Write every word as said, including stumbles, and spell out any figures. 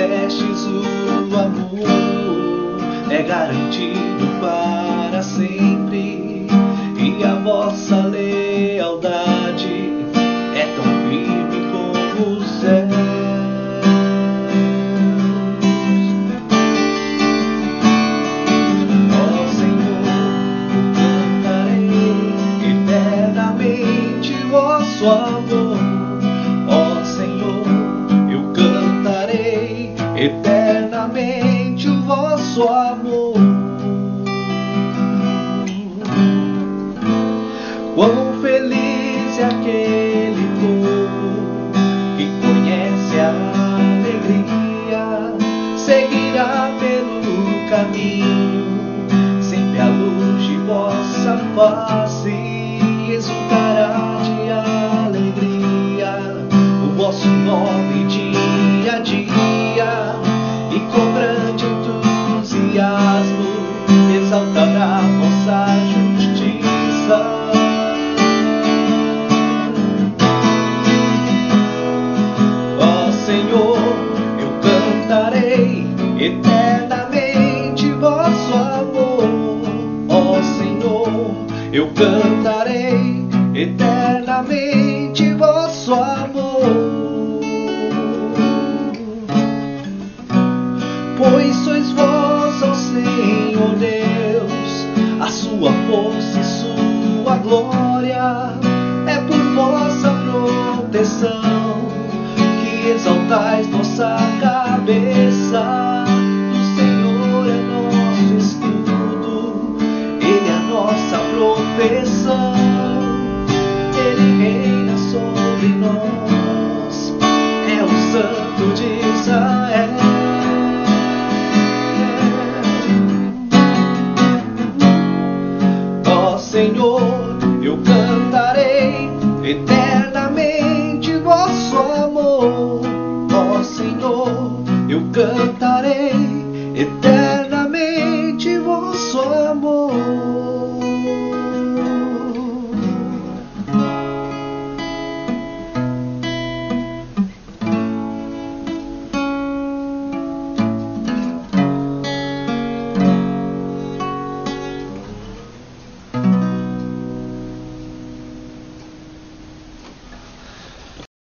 destes o amor é garantido para sempre, e a vossa lealdade é tão firme como o céu. Ó Senhor, eu cantarei eternamente vosso amor. Ó Senhor, eu cantarei eternamente o vosso amor. Quão feliz é aquele povo que conhece a alegria, seguirá pelo caminho, sempre à luz de vossa face, e exultará de alegria o vosso nome dia a dia, e com grande entusiasmo exaltará vossa justiça. Senhor, eu cantarei eternamente vosso amor. Ó Senhor, eu cantarei eternamente vosso amor. Pois sois vós, ó Senhor Deus, a sua força e sua glória, é por vossa proteção exaltais nossa cabeça. O Senhor é nosso escudo, Ele é a nossa proteção, Ele reina sobre nós, é o Santo de Israel. Ó Senhor, eu cantarei eternamente vosso amor. Ó Senhor, eu cantarei eternamente